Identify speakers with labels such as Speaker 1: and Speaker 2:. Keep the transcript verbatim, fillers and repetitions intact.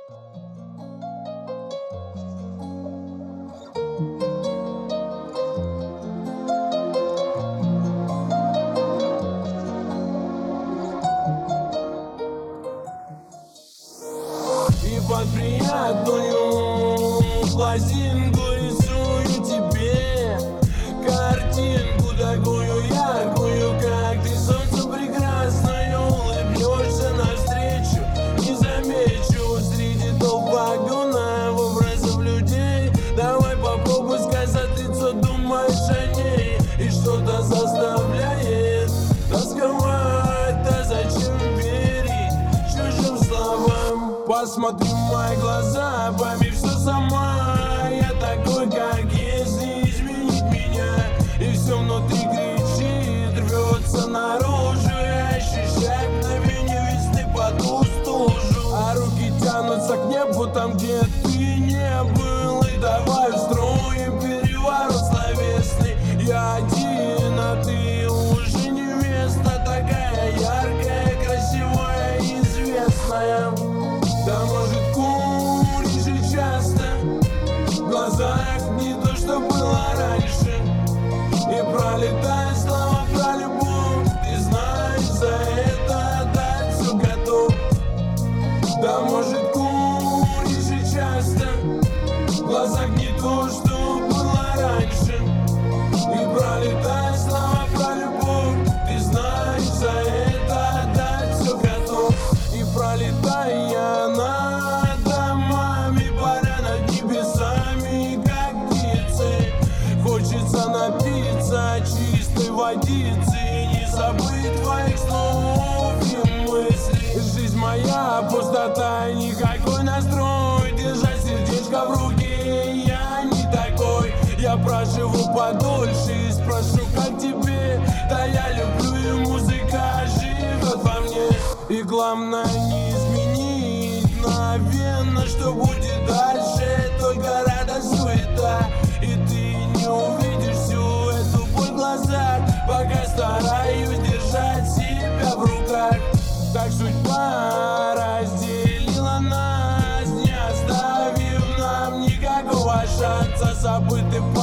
Speaker 1: И под приятную пластинку рисую тебе картинку такую яркую, как ты, солнце прекрасное, улыбнешься навстречу. Не замечу среди толп вагонов образов людей. Давай попробуй сказать лицо, думаешь о ней, и что-то заставляет тосковать. Да зачем верить чужим словам? Посмотри в мои глаза, пойми все сама. Я такой, как есть, не изменить меня. И все внутри кричит, рвется наружу. Я ощущаю мгновение весны по ту стужу. А руки тянутся к небу там, где ты не был. И давай устроим переворот словесный. Я один, а ты уже невеста. Такая яркая, красивая, известная. Да может куришь же часто, в глазах не то, что было раньше. И пролетает слова про любовь, ты знаешь, за это отдать все готов. Да может куришь же часто, в глазах не то, что было раньше. И пролетает слова про любовь, ты знаешь, за это отдать все готов. И пролетая над домами, паря над небесами, как птицы, хочется напиться чистой водицы и не забыть твоих слов и мыслей. Жизнь моя пустота, никакой настрой держать сердечко в руке. Я не такой, я проживу подольше и спрошу, как тебе. Да я люблю, и музыка живет во мне. И главное не изменить мгновенно, что будет дальше. Только радость, суета, и ты не увидишь всю эту боль в глазах, пока стараюсь держать себя в руках. Так судьба разделила нас, не оставив нам никакого шанса. Забытый